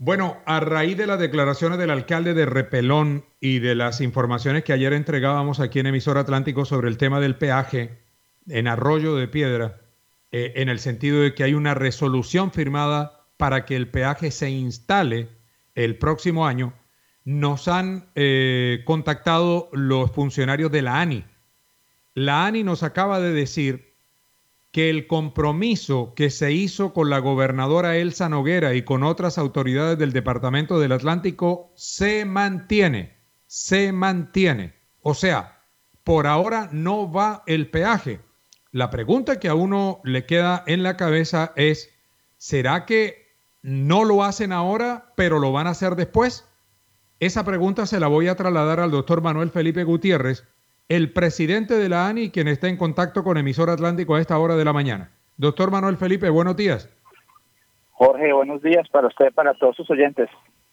Bueno, a raíz de las declaraciones del alcalde de Repelón y de las informaciones que ayer entregábamos aquí en Emisor Atlántico sobre el tema del peaje en Arroyo de Piedra, en el sentido de que hay una resolución firmada para que el peaje se instale el próximo año, nos han contactado los funcionarios de la ANI. La ANI nos acaba de decir que el compromiso que se hizo con la gobernadora Elsa Noguera y con otras autoridades del Departamento del Atlántico se mantiene, se mantiene. O sea, por ahora no va el peaje. La pregunta que a uno le queda en la cabeza es, ¿será que no lo hacen ahora, pero lo van a hacer después? Esa pregunta se la voy a trasladar al doctor Manuel Felipe Gutiérrez, el presidente de la ANI, quien está en contacto con Emisor Atlántico a esta hora de la mañana. Doctor Manuel Felipe, buenos días. Jorge, buenos días para usted, para todos sus oyentes.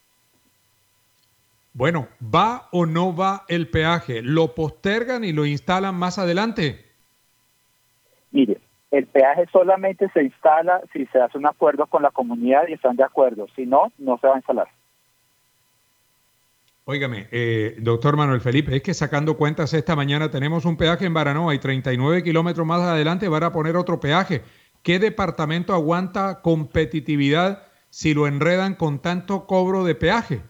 Bueno, ¿va o no va el peaje? ¿Lo postergan y lo instalan más adelante? Mire, el peaje solamente se instala si se hace un acuerdo con la comunidad y están de acuerdo. Si no, no se va a instalar. Óigame, doctor Manuel Felipe, es que sacando cuentas esta mañana tenemos un peaje en Baranoa y 39 kilómetros más adelante van a poner otro peaje. ¿Qué departamento aguanta competitividad si lo enredan con tanto cobro de peaje?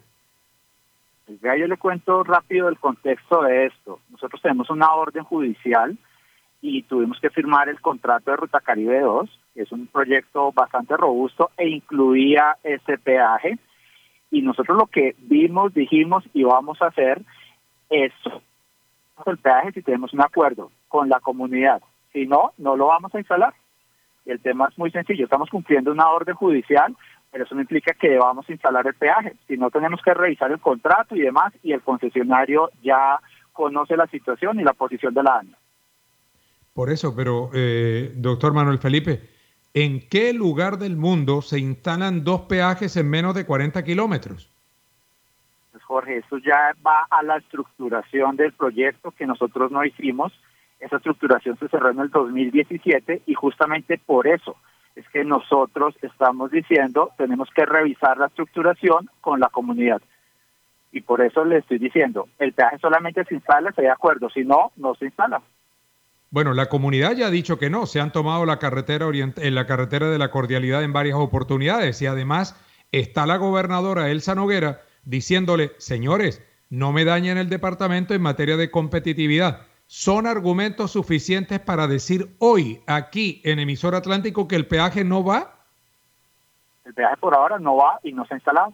Ya yo le cuento rápido el contexto de esto. Nosotros tenemos una orden judicial y tuvimos que firmar el contrato de Ruta Caribe 2, que es un proyecto bastante robusto e incluía ese peaje. Y nosotros lo que vimos, dijimos y vamos a hacer es el peaje si tenemos un acuerdo con la comunidad. Si no, no lo vamos a instalar. El tema es muy sencillo. Estamos cumpliendo una orden judicial, pero eso no implica que vamos a instalar el peaje. Si no, tenemos que revisar el contrato y demás, y el concesionario ya conoce la situación y la posición de la ANI. Por eso, pero doctor Manuel Felipe, ¿en qué lugar del mundo se instalan dos peajes en menos de 40 kilómetros? Pues Jorge, eso ya va a la estructuración del proyecto que nosotros no hicimos. Esa estructuración se cerró en el 2017 y justamente por eso es que nosotros estamos diciendo tenemos que revisar la estructuración con la comunidad. Y por eso le estoy diciendo, el peaje solamente se instala, estoy de acuerdo, si no, no se instala. Bueno, la comunidad ya ha dicho que no, se han tomado la carretera la carretera de la cordialidad en varias oportunidades y además está la gobernadora Elsa Noguera diciéndole, señores, no me dañen el departamento en materia de competitividad. ¿Son argumentos suficientes para decir hoy aquí en Emisor Atlántico que el peaje no va? El peaje por ahora no va y no se ha instalado.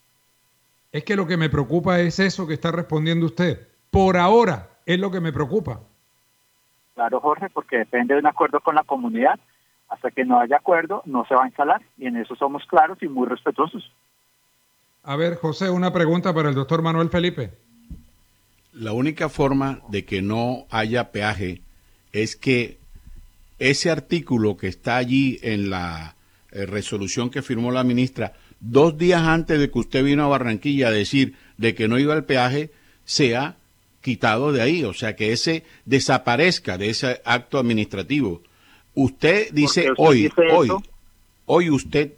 Es que lo que me preocupa es eso que está respondiendo usted. Por ahora es lo que me preocupa. Claro, Jorge, porque depende de un acuerdo con la comunidad. Hasta que no haya acuerdo, no se va a instalar. Y en eso somos claros y muy respetuosos. A ver, José, una pregunta para el doctor Manuel Felipe. La única forma de que no haya peaje es que ese artículo que está allí en la resolución que firmó la ministra, 2 días antes de que usted vino a Barranquilla a decir de que no iba al peaje, sea quitado de ahí, o sea, que ese desaparezca de ese acto administrativo. Usted dice hoy, usted,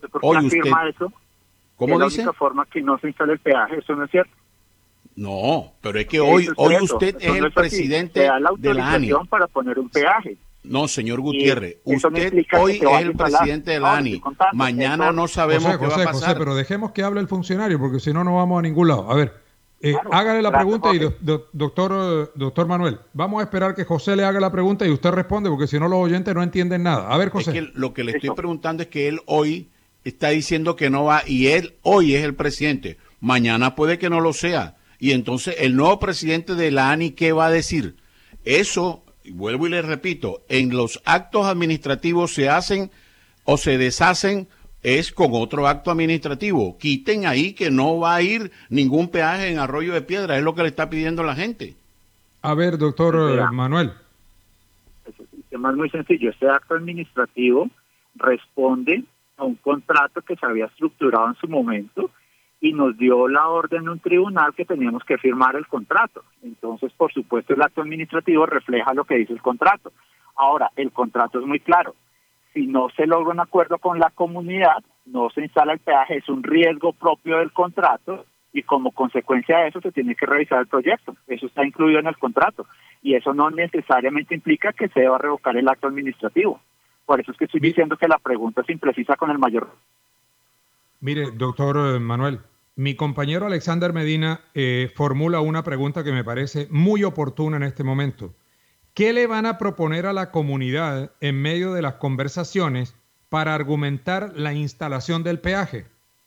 ¿cómo dice? Es la única forma que no se instale el peaje, eso no es cierto. No, pero es que hoy usted es el presidente de la ANI. Para poner un peaje. No, señor Gutiérrez, usted hoy es el presidente de la ANI. Mañana no sabemos qué va a pasar. José, pero dejemos que hable el funcionario, porque si no, no vamos a ningún lado. A ver, claro, hágale la pregunta y doctor Manuel, vamos a esperar que José le haga la pregunta y usted responde, porque si no los oyentes no entienden nada. A ver, José. Es que lo que le estoy preguntando es que él hoy está diciendo que no va y él hoy es el presidente. Mañana puede que no lo sea. Y entonces el nuevo presidente de la ANI, ¿qué va a decir? Eso, vuelvo y le repito, en los actos administrativos se hacen o se deshacen es con otro acto administrativo. Quiten ahí que no va a ir ningún peaje en Arroyo de Piedra, es lo que le está pidiendo la gente. A ver, doctor Manuel. El tema es muy sencillo. Este acto administrativo responde a un contrato que se había estructurado en su momento y nos dio la orden de un tribunal que teníamos que firmar el contrato. Entonces, por supuesto, el acto administrativo refleja lo que dice el contrato. Ahora, el contrato es muy claro. Si no se logra un acuerdo con la comunidad, no se instala el peaje, es un riesgo propio del contrato y como consecuencia de eso se tiene que revisar el proyecto. Eso está incluido en el contrato y eso no necesariamente implica que se deba revocar el acto administrativo. Por eso es que estoy diciendo que la pregunta es imprecisa con el mayor. Mire, doctor Manuel, mi compañero Alexander Medina formula una pregunta que me parece muy oportuna en este momento. ¿Qué le van a proponer a la comunidad en medio de las conversaciones para argumentar la instalación del peaje?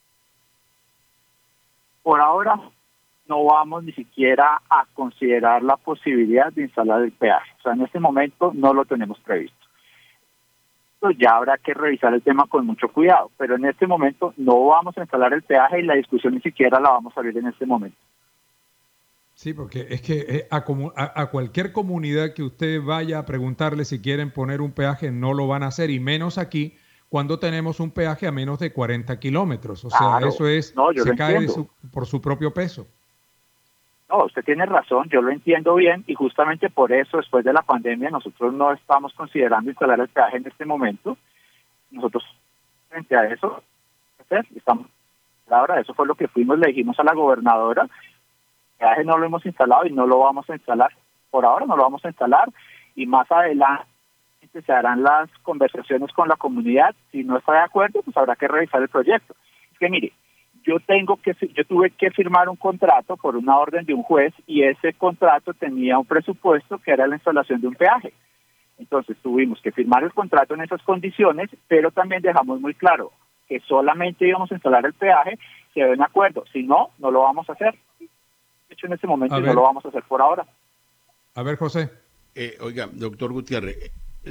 Por ahora no vamos ni siquiera a considerar la posibilidad de instalar el peaje. O sea, en este momento no lo tenemos previsto. Pues ya habrá que revisar el tema con mucho cuidado, pero en este momento no vamos a instalar el peaje y la discusión ni siquiera la vamos a abrir en este momento. Sí, porque es que a cualquier comunidad que usted vaya a preguntarle si quieren poner un peaje, no lo van a hacer, y menos aquí cuando tenemos un peaje a menos de 40 kilómetros. O sea, claro, eso es, se cae por su propio peso. No, usted tiene razón, yo lo entiendo bien y justamente por eso después de la pandemia nosotros no estamos considerando instalar el peaje en este momento. Nosotros frente a eso, estamos ahora, eso fue lo que fuimos, le dijimos a la gobernadora, el peaje no lo hemos instalado y no lo vamos a instalar. Por ahora no lo vamos a instalar y más adelante se harán las conversaciones con la comunidad. Si no está de acuerdo, pues habrá que revisar el proyecto. Es que mire, yo tuve que firmar un contrato por una orden de un juez y ese contrato tenía un presupuesto que era la instalación de un peaje. Entonces tuvimos que firmar el contrato en esas condiciones, pero también dejamos muy claro que solamente íbamos a instalar el peaje si había un acuerdo. Si no, no lo vamos a hacer. De hecho, en este momento no lo vamos a hacer por ahora. A ver, José. Oiga, doctor Gutiérrez,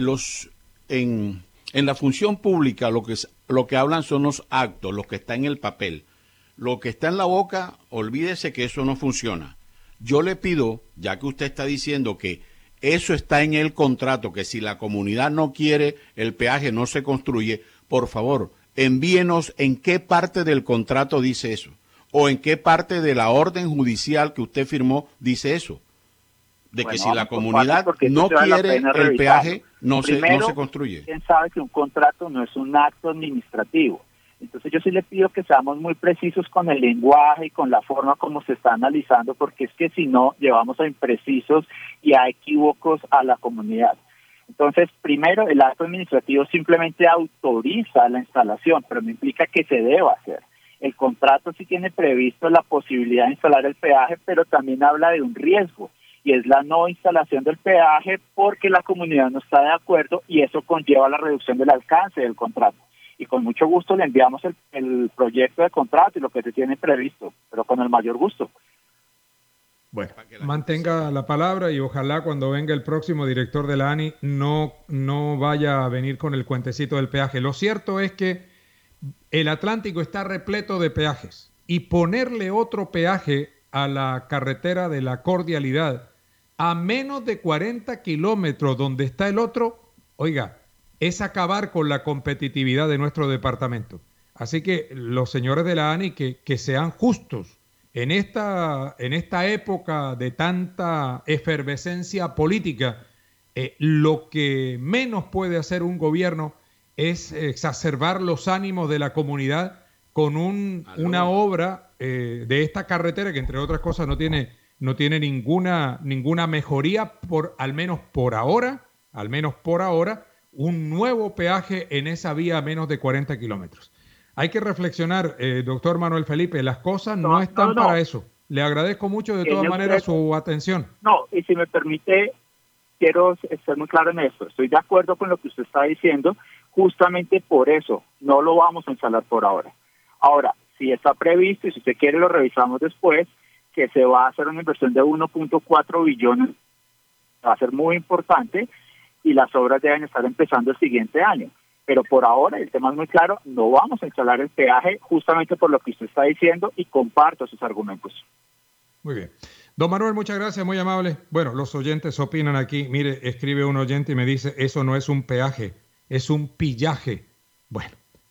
en la función pública lo que hablan son los actos, lo que está en el papel. Lo que está en la boca, olvídese que eso no funciona. Yo le pido, ya que usted está diciendo que eso está en el contrato, que si la comunidad no quiere el peaje no se construye, por favor, envíenos en qué parte del contrato dice eso, o en qué parte de la orden judicial que usted firmó dice eso, de que si la comunidad no quiere el peaje no se construye. ¿Quién sabe que un contrato no es un acto administrativo? Entonces yo sí le pido que seamos muy precisos con el lenguaje y con la forma como se está analizando, porque es que si no, llevamos a imprecisos y a equívocos a la comunidad. Entonces, primero, el acto administrativo simplemente autoriza la instalación, pero no implica que se deba hacer. El contrato sí tiene previsto la posibilidad de instalar el peaje, pero también habla de un riesgo, y es la no instalación del peaje porque la comunidad no está de acuerdo y eso conlleva la reducción del alcance del contrato. Y con mucho gusto le enviamos el proyecto de contrato y lo que se tiene previsto, pero con el mayor gusto. Bueno, mantenga la palabra y ojalá cuando venga el próximo director de la ANI no vaya a venir con el cuentecito del peaje. Lo cierto es que el Atlántico está repleto de peajes y ponerle otro peaje a la carretera de la Cordialidad a menos de 40 kilómetros donde está el otro, oiga, es acabar con la competitividad de nuestro departamento. Así que los señores de la ANI que sean justos en esta época de tanta efervescencia política. Lo que menos puede hacer un gobierno es exacerbar los ánimos de la comunidad con una obra de esta carretera que, entre otras cosas, no tiene ninguna mejoría, al menos por ahora, un nuevo peaje en esa vía a menos de 40 kilómetros. Hay que reflexionar, doctor Manuel Felipe, las cosas no están para eso. Le agradezco mucho de todas maneras su atención. No, y si me permite, quiero estar muy claro en esto. Estoy de acuerdo con lo que usted está diciendo, justamente por eso no lo vamos a instalar por ahora. Ahora, si está previsto y si usted quiere lo revisamos después, que se va a hacer una inversión de 1.4 billones, va a ser muy importante y las obras deben estar empezando el siguiente año. Pero por ahora, el tema es muy claro, no vamos a instalar el peaje justamente por lo que usted está diciendo y comparto sus argumentos. Muy bien. Don Manuel, muchas gracias, muy amable. Bueno, los oyentes opinan aquí. Mire, escribe un oyente y me dice, eso no es un peaje, es un pillaje. Bueno.